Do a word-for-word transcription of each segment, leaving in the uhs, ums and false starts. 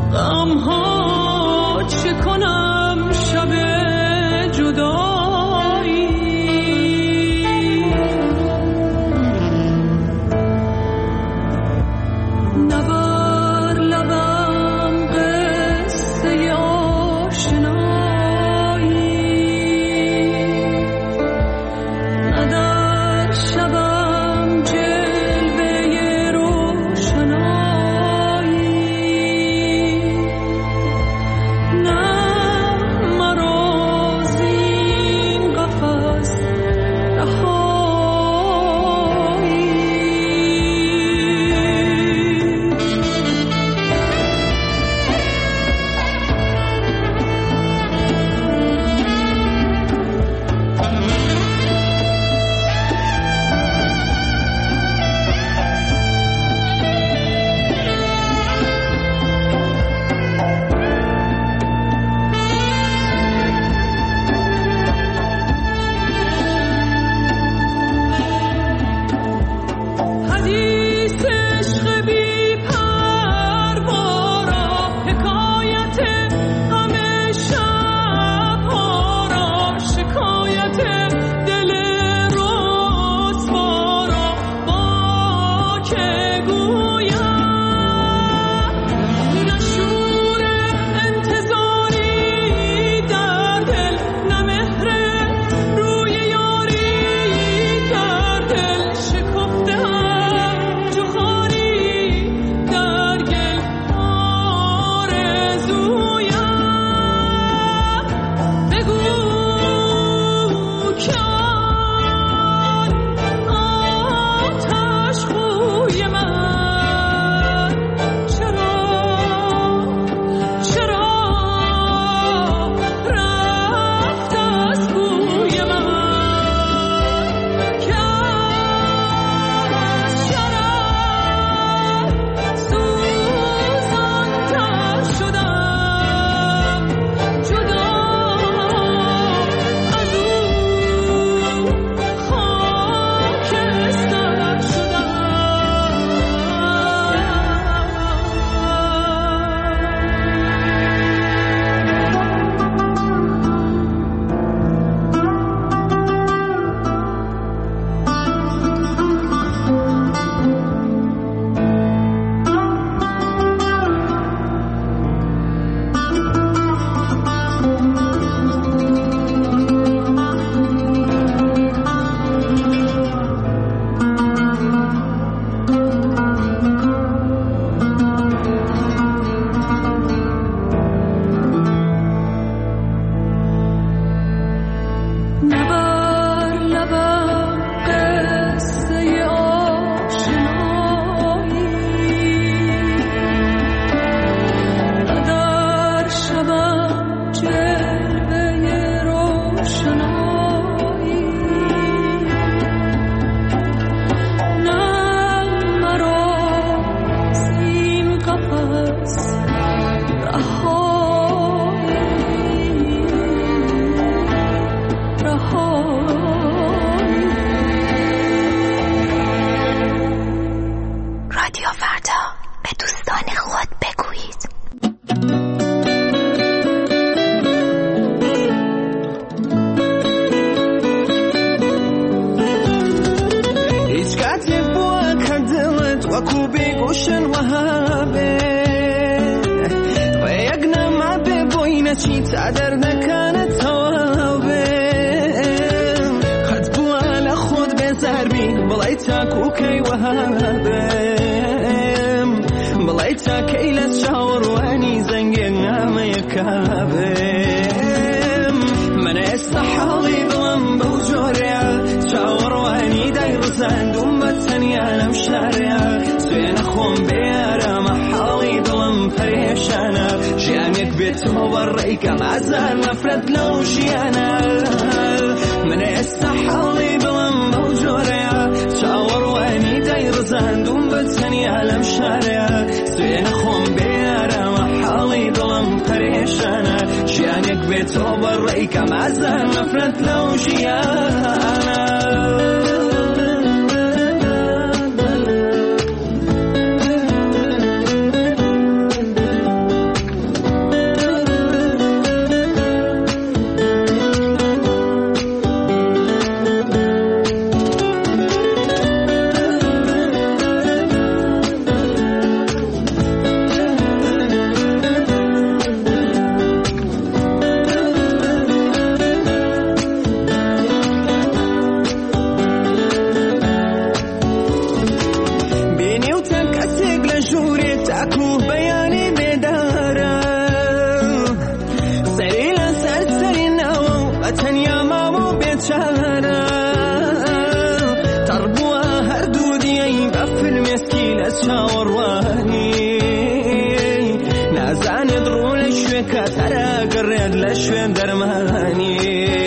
غمها چه کنم شب جدایی نبر لبم قصه آشنایی نه در شبم جلوه روشنایی نه مرا زین قفس رهایی حدیث عشق بی پروارا حکایت همه شبها را شکایت دل رسوا با که گویم نه شور انتظاری در دل نه مهر روی یاری در دل شکفته هم جوخاری در گل آرزویم بگو که آن آتش خوی من چرا چرا رفت از بوی من که از شرم سوزان‌تر شدم جدا از او خاکستر شدم نبر لبم قصه آشنایی نه در شبم جلوه روشنایی نه مرا زین قفس رهایی رادیو فردا به دوستان خود بگویید. هیچ کاتێک بووە کە دڵت وەکوو بێگوشن وەهابێ ڕێیەک نەما بێ بۆی نەچی تا دەردەکانت تەواو بێ قەت بووە لە خۆت بێزار بی بڵێ تاکوکەی وەهابێم بڵێ تاکەی لە چاوەڕوانی زەنگێک نامەیەکا بێم من ئێستا حاڵی دڵم بەو جۆرەیە چاوەڕوانی دایڕزاندوم بە تەنیا لەم شارەیە سوێنە خۆم بێ ئارامە حاڵی دڵم پەرێشانە ژیانێک بێتەوە بەڕێیکەم ئازار نەفرەت لەو ژیانە من ئێستا حاڵی دڵم بەو جۆرەیە چاوەڕوانی دایڕزاندوم بە تەنیا لەم شارەیە سوێنە خۆم بێ ئارامە حاڵی دڵم پەرێشانە ژیانێک بێتەوە بەڕێیکەم ئازار نەفرەت لەو ژیانە كترى قرد لشوين درماني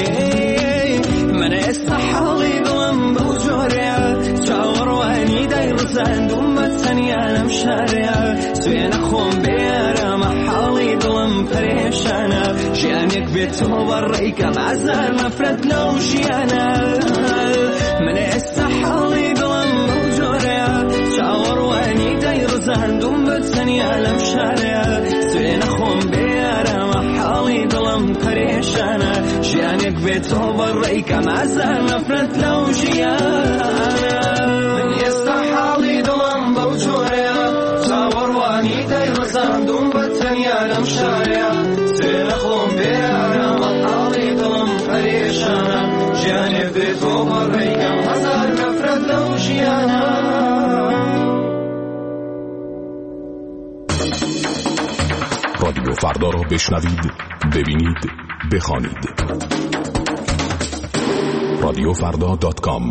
من استحالي قلم بوجوريا شاور واني داير زندوم بسني أنا مشاريا سوين أخون بيارا محالي قلم فريشانا شيانك بيتو بريكا معزال مفرد لو شيانا من استحالي قلم بوجوريا شاور واني داير زندوم بسني أنا مشاريا سوين أخون بيارا محالي قلم فريشانا شيانك بيتو بريكا معزال مفرد لو شيانا من يستحالي قلم بوجوريا شاور واني داير زندوم بسني أنا مشاريا سوين أخون بيارا محالي قلم فريشانا شيانك بيتو بريكا معزال مفرد لو شيانا. رادیو فردا را بشنوید، ببینید، بخوانید. رادیو فردا دات کام.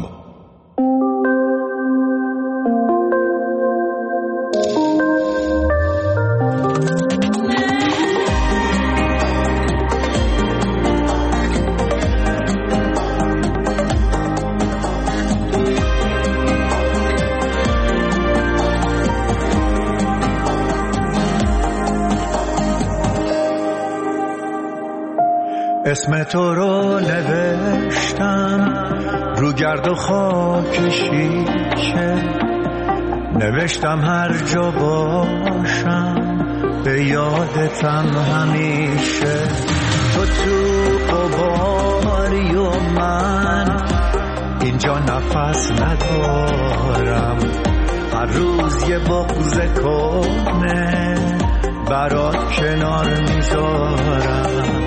اسم تو رو نوشتم رو گرد و خاک شیشه، نوشتم هر جا باشم به یادتم همیشه. تو تو قباری و من اینجا نفس ندارم، هر روز یه بغض کنه برات کنار میذارم.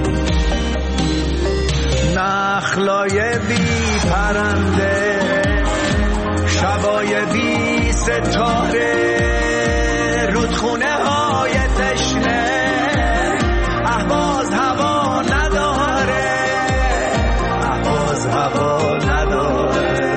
نخلای بی پرنده، شبای بی ستاره، رودخونه های تشنه، اهواز هوا نداره، اهواز هوا نداره.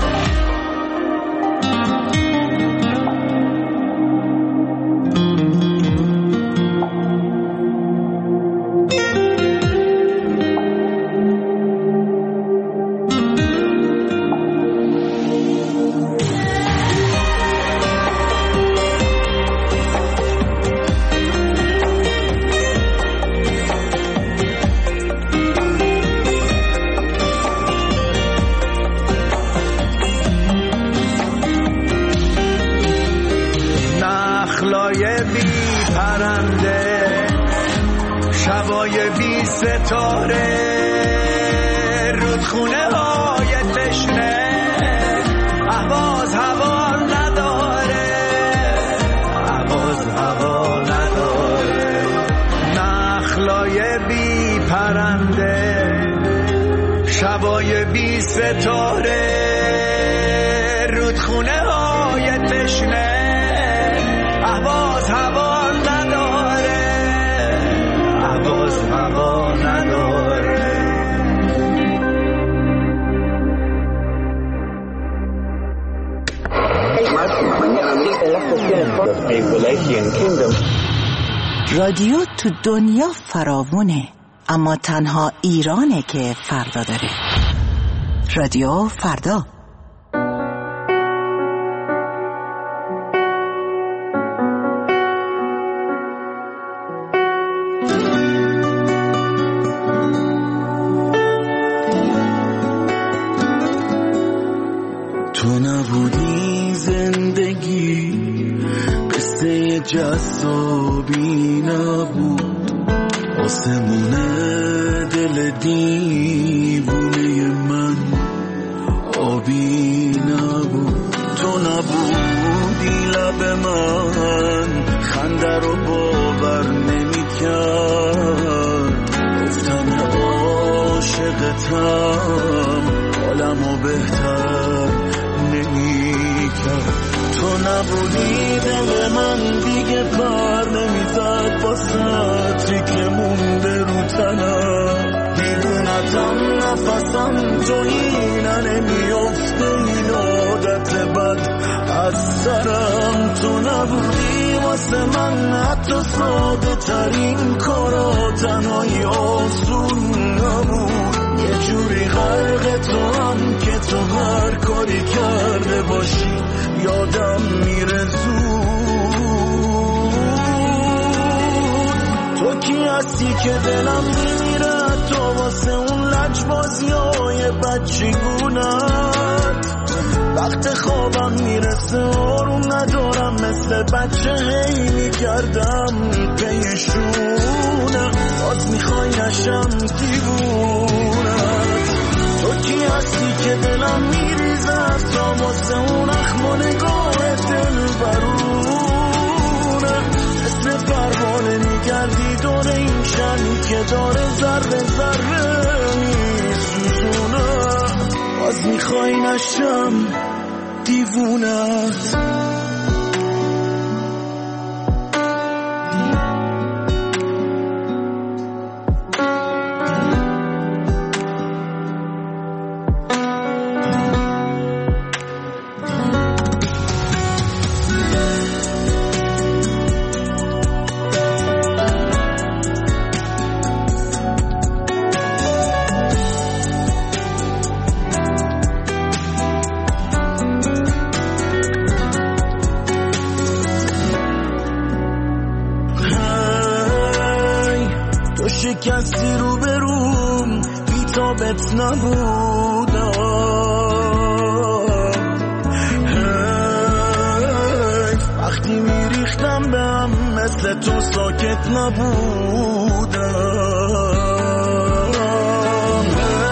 شبای بی ستاره، رودخونه های تشنه، اهواز هوا نداره، اهواز هوا نداره. نخلای بی پرنده، شبای بی ستاره، رودخونه های تشنه، اهواز هوا نداره، اهواز هوا نداره. رادیو تو دنیا فراوونه، اما تنها ایرانه که فردا داره. رادیو فردا. تو نبودی زندگی قصه جذابی نبود، آسمون دل دیوونه من آبی نبود. تو نبودی لب من خنده رو باور نمی کرد، گفتن عاشقتم حالمو بهتر نمی کرد. تو نبودی دل من دیگه پر نمیزد با سطری که مونده رو تنم، دیوونتم نفسم جایینه نمیافته، این عادت بد از سرم. تو نبودی واسه من حتی ساده ترین کارا، تنهایی آسون نبود. یه جوری غرق تو هم که تو هر کاری کرده باشی یادم میره زود. تو کی هستی که دلم میمیره تو واسه اون لجبازی های بچگونت. وقت خوابم میرسه آروم ندارم، مثل بچه هی میگردم پیشونه. باز میخوای نشم دیوونت. تو کی هستی که دلم میریزه از تا واسه اون اخم و نگاه دل برونه. مثل پروانه میگردی دور این شمی که داره ذره ذره میسوزونه. باز میخوای نشم دیوونت. شکستی رو بروم بی‌تابت نبودم. وقتی میریختم به هم مثل تو ساکت نبودم.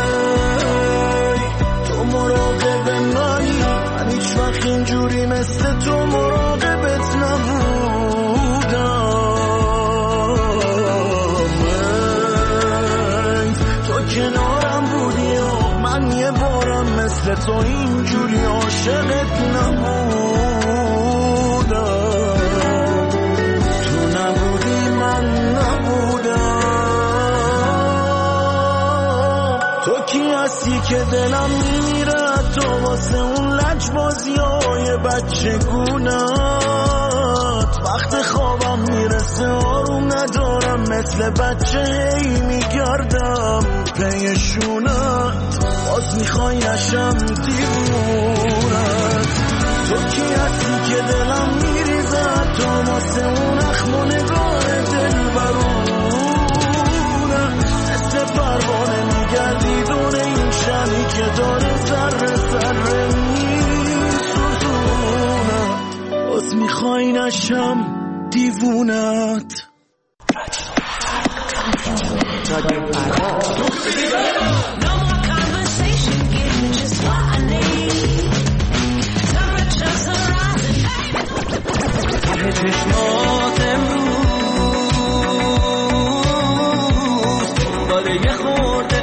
تو مراقب منی، من هیچ وقت اینجوری مثل تو مراقبت نبودم. کنارم بودی و من یه بارم مثل تو اینجوری عاشقت نبودم. تو نبودی من نبودم. تو کی هستی که دلم میمیره تو واسه اون لجبازی های بچگونت. وقت خوابم میرسه آروم ندارم، مثل بچه هی میگردم پیشونت. باز میخوای نشم دیوونت. تو کی هستی که دلم میریزه تو واسه اون اخم و نگاه دل برونه. مثل پروانه میگردی دور این شمی که داره ذره ذره میسوزونه. باز میخوای نشم دیوونت. چشمات امروز داره یه خورده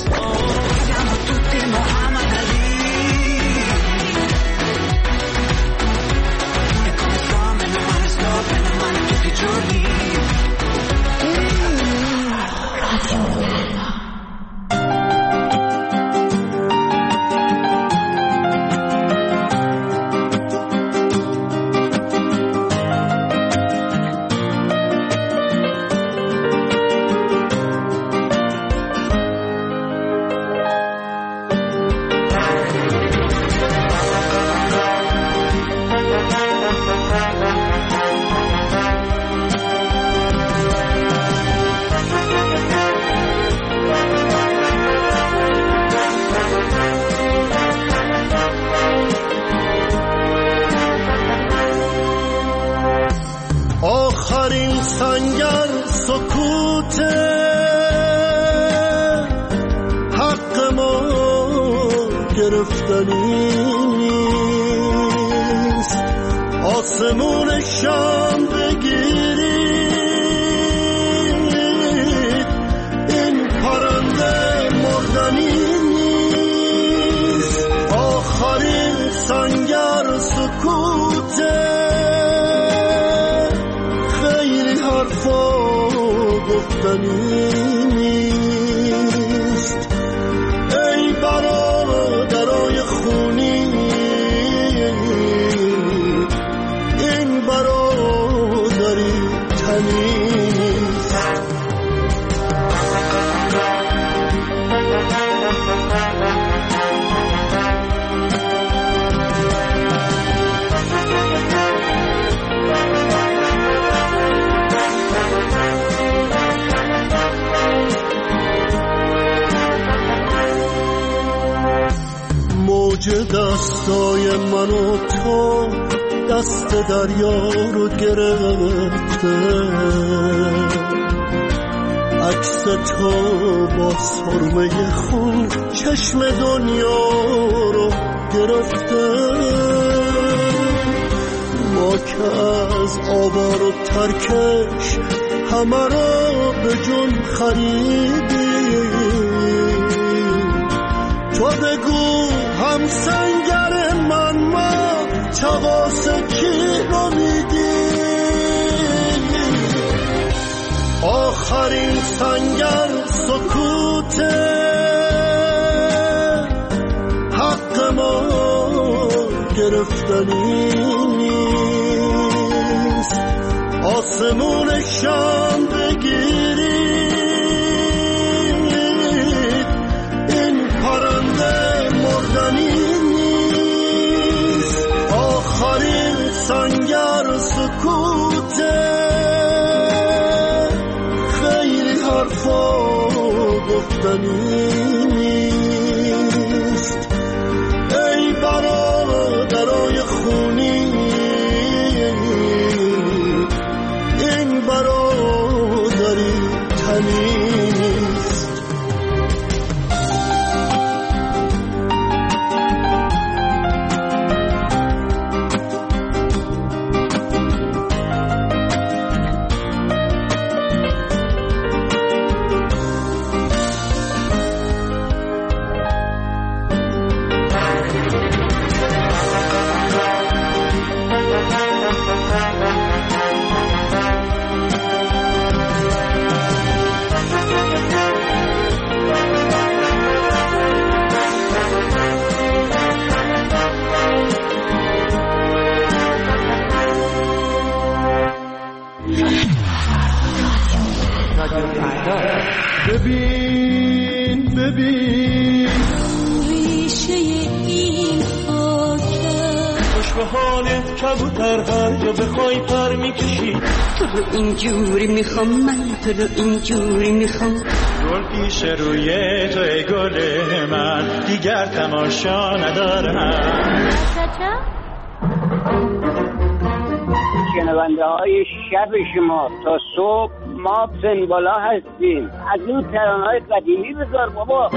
آخرین سنگر سکوته، حق ما گرفتنی نیست. آسمون شام بگیرید، این پرنده مردنی نیست. آخرین سنگر سکوته، گفتنی نیست. ای برادرای خونی اوج دستای من و تو دست دریا رو گرفته، عکس تو با سرمه خون چشم دنیا رو گرفته. ما که از آوار و ترکش همه رو به جون خریدیم، تو بگو هم سنگر من ما تواس کی رو میدی؟ آخرین سنگر سکوته، حق ما گرفتنی نیست. آسمون شام بگیرید، این پرنده مردنی نیست. آخرین سنگر سکوته، خیلی حرفا گفتنی نیست. ای برادرای خونی، این برادری تمیز. ببین ببین ریشه این خاکه، خوش به حالت کبوتر هر جا بخوای پر میکشی. تو رو اینجوری میخوام، من تو رو اینجوری میخوام. گل پیش روی تو ای گل من، دیگر تماشا ندارم. شنونده های شب شما تا صبح ما سنبالا هستیم. از اون ترانه‌های قدیمی بذار بابا.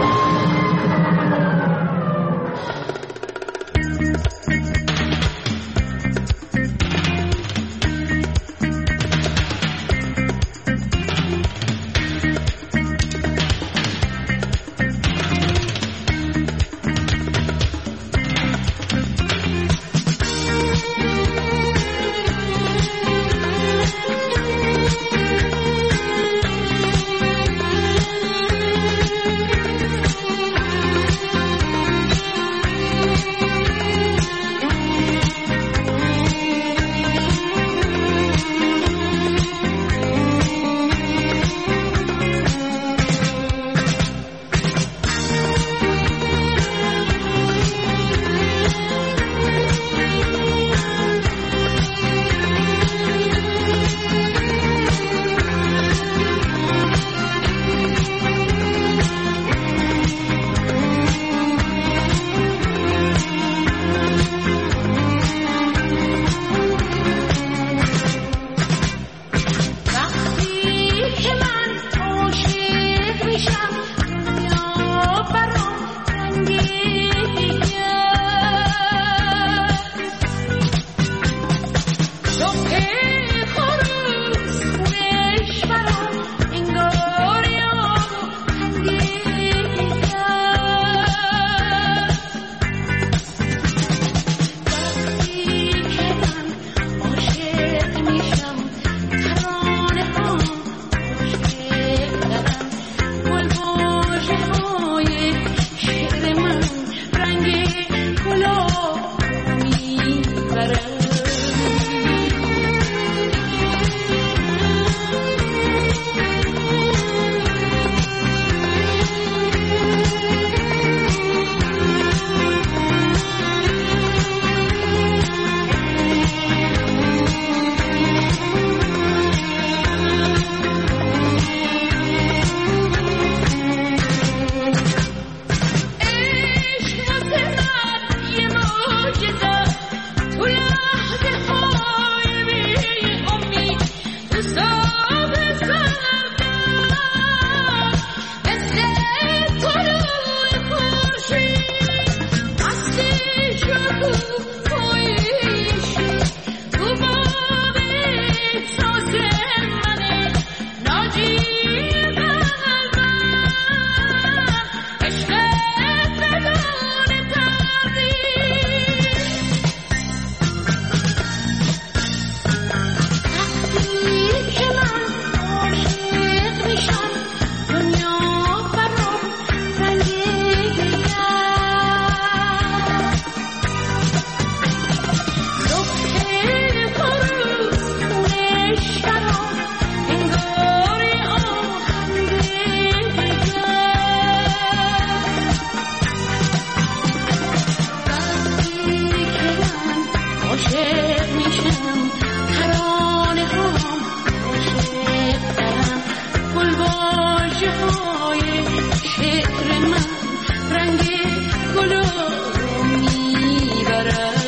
گل واژه های شعر من رنگ گل رو میبرد.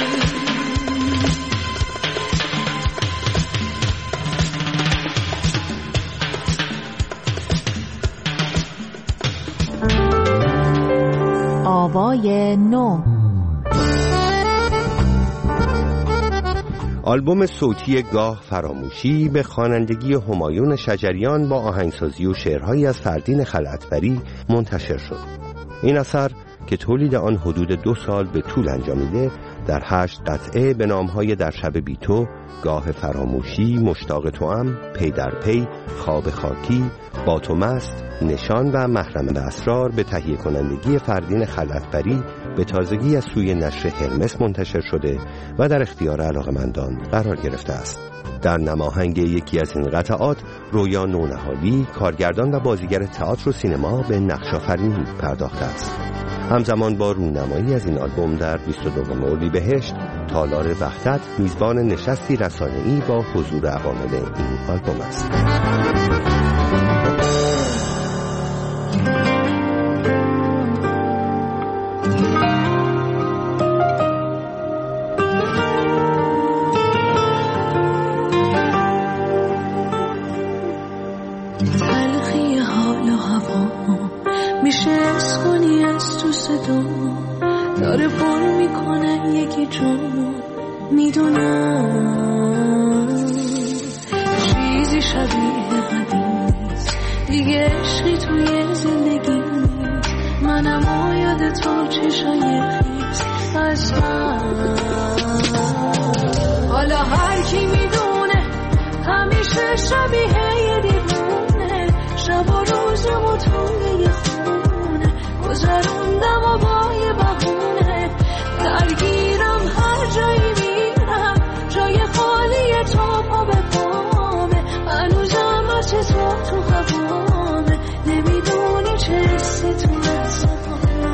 آوای نو، آلبوم صوتی گاه فراموشی به خوانندگی همایون شجریان با آهنگسازی و شعرهایی از فردین خلعتبری منتشر شد. این اثر که تولید آن حدود دو سال به طول انجامیده، در هشت قطعه به نامهای در شب بی تو، گاه فراموشی، مشتاق توام، پی در پی، خواب خاکی، با تو مست، نشان و محرم اسرار به تهیه کنندگی فردین خلعتبری به تازگی از سوی نشر هرمس منتشر شده و در اختیار علاقه‌مندان قرار گرفته است. در نماهنگ یکی از این قطعات، رویا نونهالی، کارگردان و بازیگر تئاتر و سینما، به نقش‌آفرینی پرداخته است. همزمان با رونمایی از این آلبوم در بیست و دوم اردیبهشت، تالار وحدت میزبان نشستی رسانه‌ای با حضور عوامل این آلبوم است. تلخی حال و هوا میشه از کنی از تو صدا داره پر میکنه یکی جامو، میدونم چیزی شبیه قدیم نیست دیگه، عشقی توی زندگی نیست، منم و یاد تو چشای خیز از من. حالا هر کی میدونه همیشه شبیه یه دیوونه، شب و روزمو توی یه خونه گذروندم و با یه بهونه، درگیرم هر جایی میرم، جای خالی تو پا به پامه، هنوزم از تو تو هوامه، نمیدونی چه حسی تو لحظه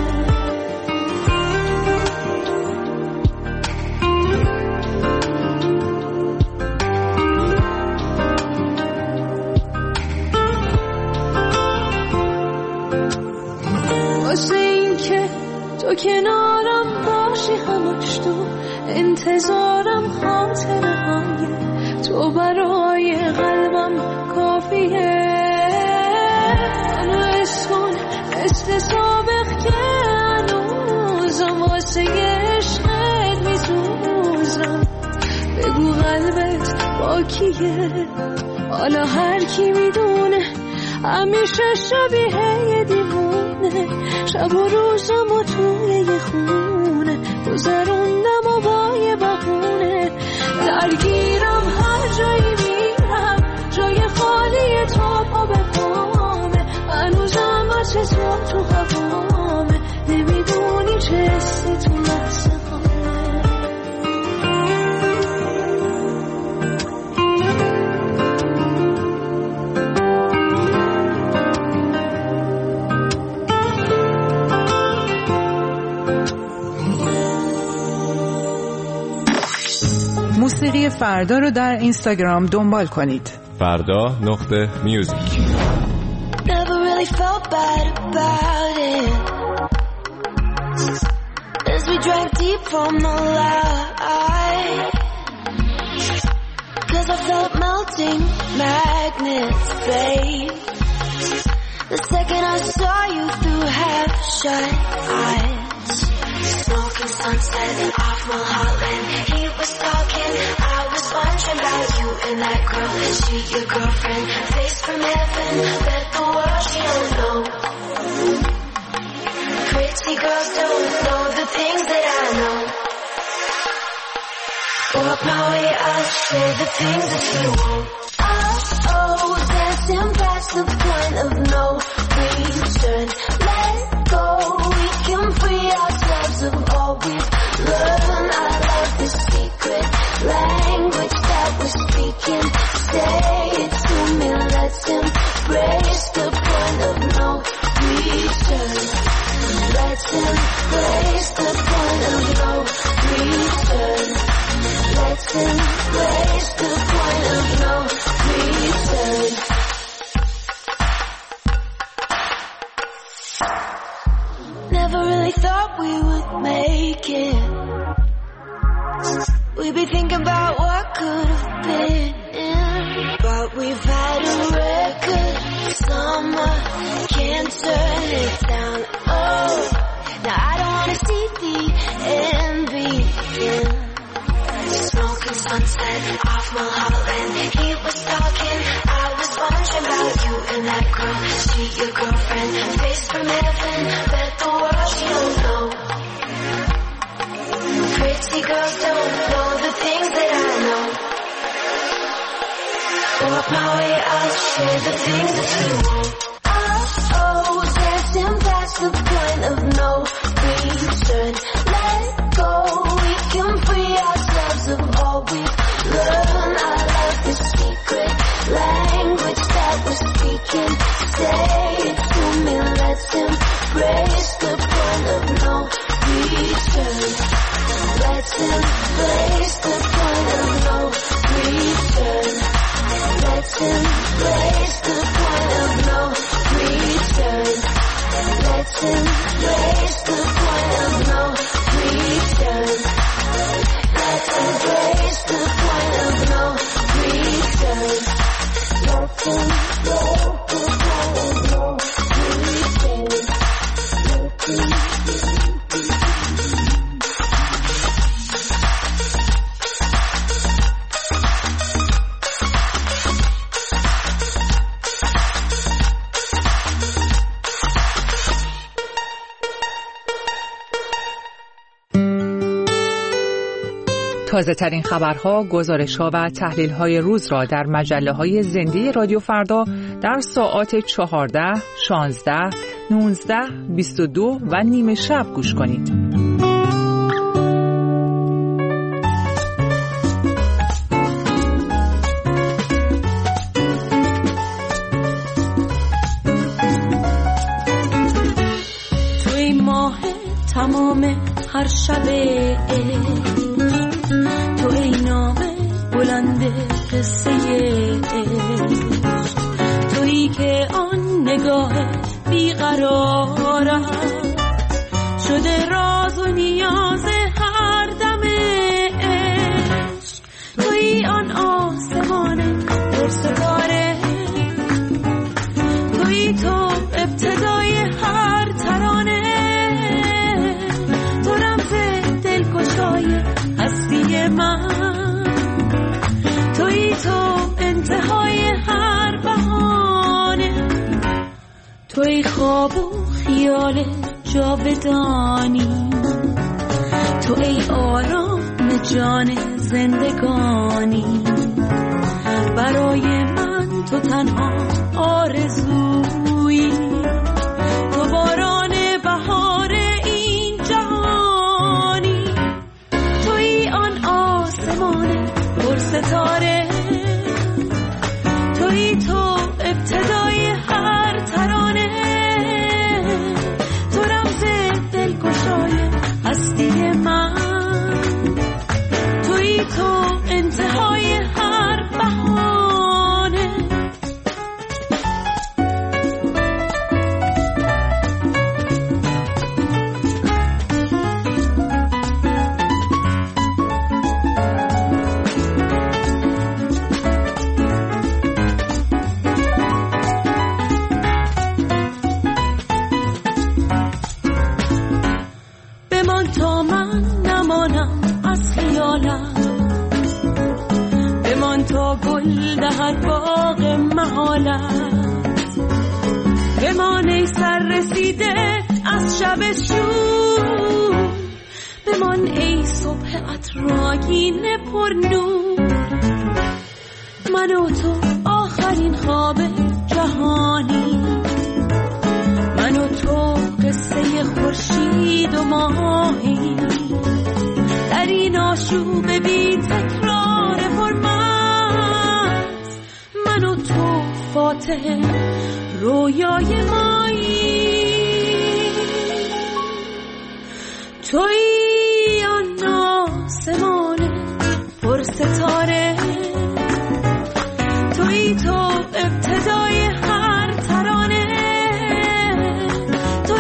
تو کنارم باشی همش، تو انتظارم خاطره های تو برای قلبم کافیه، منو اسکن مثل سابق که هنوزم واسه عشقت میسوزم، بگو قلبت با کیه. حالا هر کی میدونه همیشه شبیه یه دیوونه، شب و روزم و توی یه خونه گذروندم و با یه بهونه، درگیرم هر جایی میرم، جای خالی تو پا به پامه، هنوزم از تو تو هوامه، نمیدونی چه حسی تو لحظه موسیقی فردا رو در اینستاگرام دنبال کنید. فردا نقطه میوزیک. Never really felt bad about it as we drank deep from the light, cause I felt melting magnets, babe, the second I saw you through half shut eyes, smoking sunset in off Mulholland, he was talking, I was wondering about you and that girl, is she your girlfriend, face from heaven, bet the world she don't know, pretty girls don't know the things that I know, walk my way, I'll say the things that you won't, oh, oh, dancing past the point of no return, let go, we can free ourselves of all we've learned, I love the secret language that we're speaking, say it to me, let's embrace the point of no return, let's embrace the point of no return, let's embrace the point of no Never really thought we would make it. We'd be thinking about what could have been. But we've had a record summer, can't turn it down. Oh, now I don't wanna see the end begin. Smoking sunset off Mulholland. He was talking, I was wondering about you and that girl. She your girlfriend, face from heaven, bet the world she don't know. Pretty girls don't know the things that I know. Walk my way, I'll share the things that you won't. Oh, oh, dancing past the point of no return. Let go, we can free ourselves of all we've learned. I love the secret language that we're speaking. Say it to me, let's embrace the point of no return. Let's embrace the point of no return. Let's embrace the point of no return. Let's embrace the point of no return. Let's embrace the point of no return. Let's embrace the point of no return. تازه ترین خبرها، گزارش‌ها و تحلیل‌های روز را در مجله‌های زنده رادیو فردا در ساعات چهارده، شانزده، نوزده، بیست و دو و نیمه شب گوش کنید. توی ماه تمام هر شبه، تو ای نامه بلند قصه عشق، تویی که آن نگاه بیقرارم شده راز و نیاز هر دم عشق، تویی آن آسمان پرستاره، تویی تو ابتدای هر ترانه، تو رمز دلگشای هستی من، تویی تو انتهای هر بهانه، تویی خواب و خیال جاودانی، تو ای آرام جان زندگانی، برای من تو تنها آرزویی، تو باران بهار این جهانی، تویی آن آسمان پرستاره، تویی تو ابتدای هر ترانه، تو رمز دلگشای هستی من، تویی تو انتهای هر بهانه. بمان تا من نمانم از خیالت، بمان تا گل دهد باغ محالت، بمان ای سر رسیده از شب شور، بمان ای صبح عطرآگین پر نور، من و تو آخرین خواب جهانی، من و تو قصه خورشید و ماهی، در این آشوب بی تکرار پرمست، من و تو فاتح رویای مایی، تویی آن آسمان پرستاره، تویی تو ابتدای هر ترانه، تو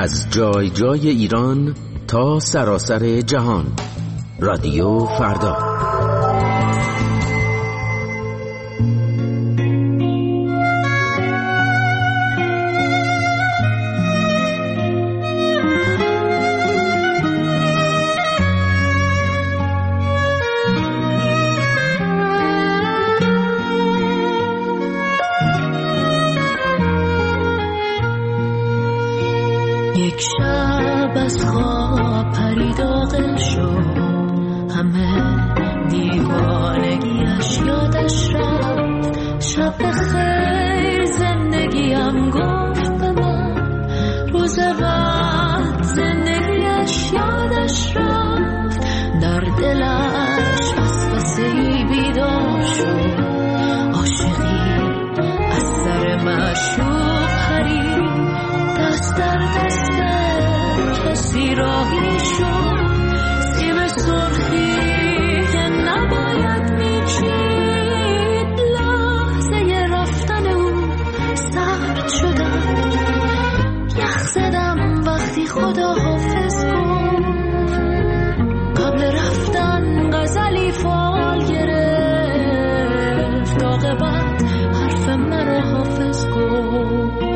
از جای جای ایران تا سراسر جهان. رادیو فردا. یک شب از خواب پرید عاقل شد، همه دیوانگیش یادش رفت. شب بخیر زندگیم گفت به من، روز بعد زندگیش یادش رفت. در دلش وسوسه‌ای بیدار شد، عاشقی از سر معشوق پرید. دست در دست کسی راهی شد، سیب سرخی که نباید میچید. لحظه رفتن او سرد شدم، یخ زدم وقتی خدا حافظ گفت. قبل رفتن غزلی فال گرفت، عاقبت حرف مرا حافظ گفت.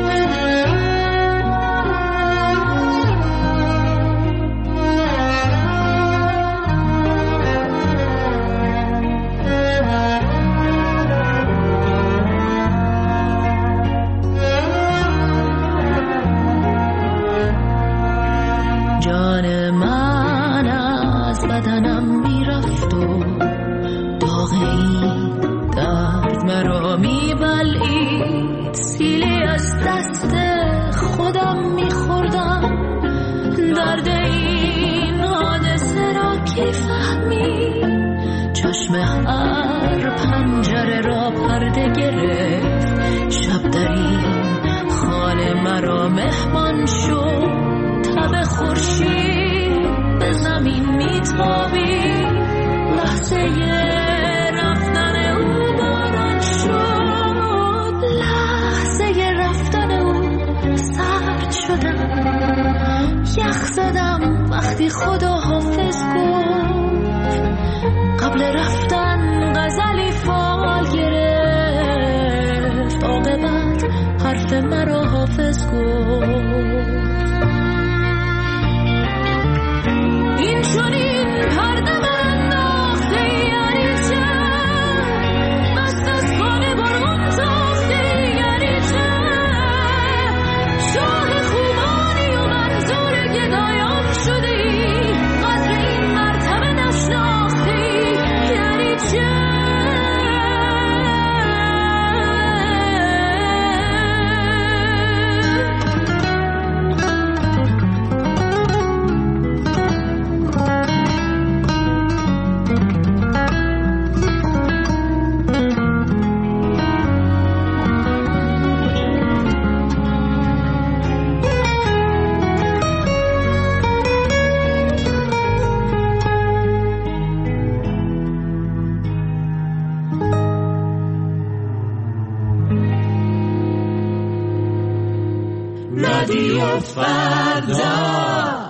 جان من از بدنم میرفت و داغ این درد مرا میبلعید. سیلی از دست خودم میخوردم، درد این حادثه را کی فهمید؟ چشم هر پنجره را پرده گرفت، شب در این خانه مرا مهمان شد. تب خورشید به زمین میتابید، لحظه رفتن او باران شد. لحظه رفتن او سرد شدم، یخ زدم وقتی خدا حافظ گفت. قبل رفتن غزلی فال گرفت، عاقبت حرف مرا حافظ گفت. این چنین پرده برانداخته یعنی چه؟ دست از خانه برون تاخته یعنی چه؟ شاه خوبانی و منظور گدایان شدی، قدر این مرتبه نشناختی یعنی چه؟ رادیو فردا.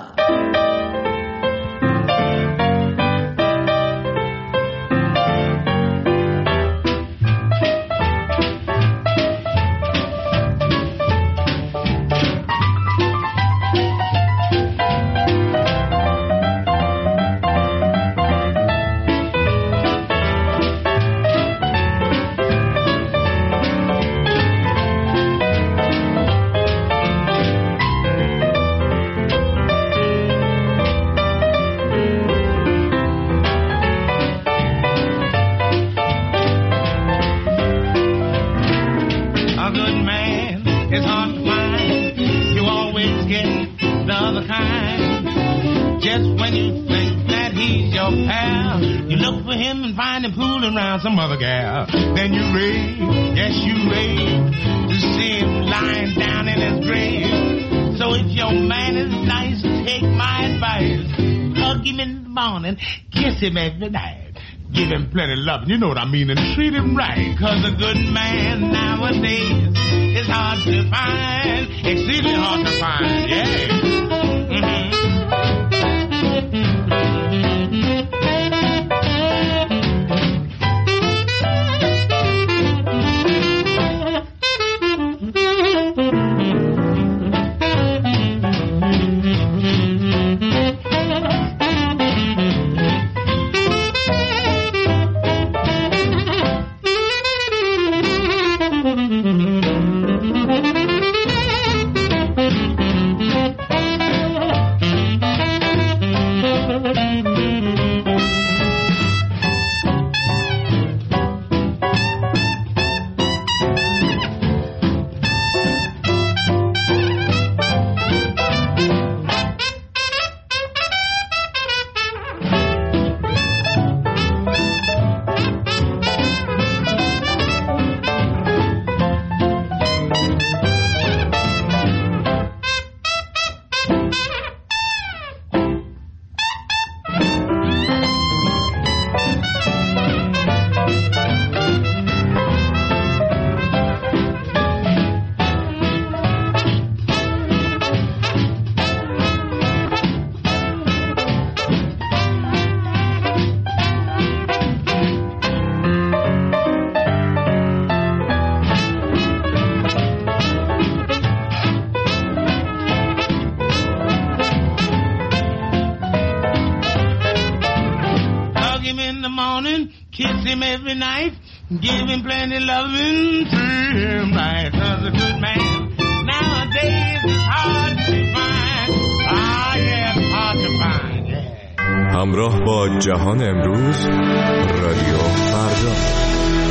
Some other gal, then you rave, yes you rave, to see him lying down in his grave. So if your man is nice, take my advice, hug him in the morning, kiss him every night, give him plenty of love, you know what I mean, and treat him right. Cause a good man nowadays is hard to find, exceedingly hard to find, yeah. Kiss him every night, give him plenty loving, treat him right as a good man. Nowadays it's hard to find, ah yeah, it's hard to find, yeah. همراه با جهان امروز، رادیو فردا.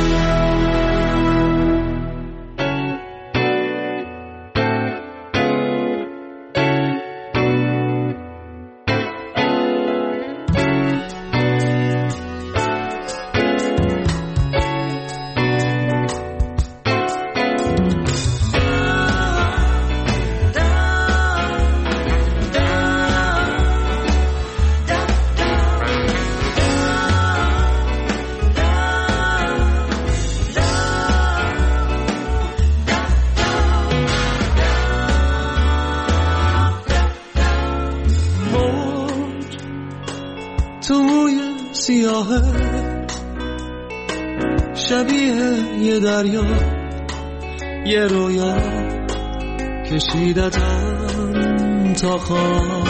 شبیه یه دریا، یه رویا کشیدتم تا خواب،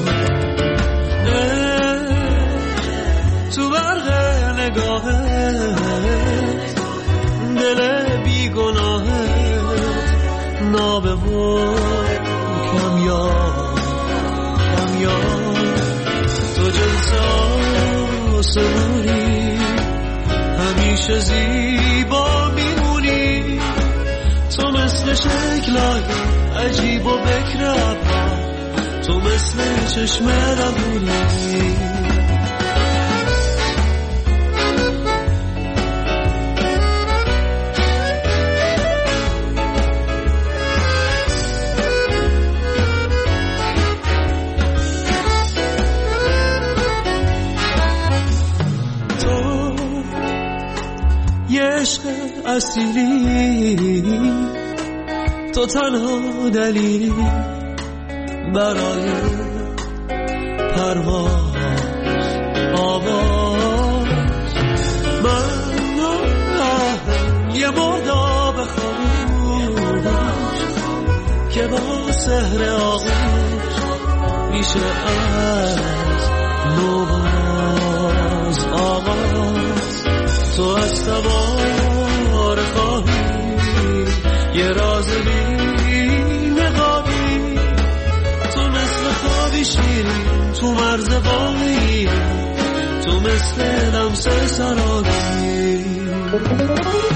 تو برق نگاهت دل بیگناهت نابه و کمیاب کمیاب، تو جنس آسمونی همیشه زیبا میمونی، تو مثل شکلای عجیب و بکر، تو مثل چشم رمونی. عشق اصیلی، تو تنها دلیلی برای پرواز آواز، من یه مرداب خاموش که با سحر آغوش میشه از نوباز آغاز، تو از تبار خواهی یه راز بی نقابی، تو مثل خوابی شیرین تو مرز باقی، تو مثل لمس سرابی.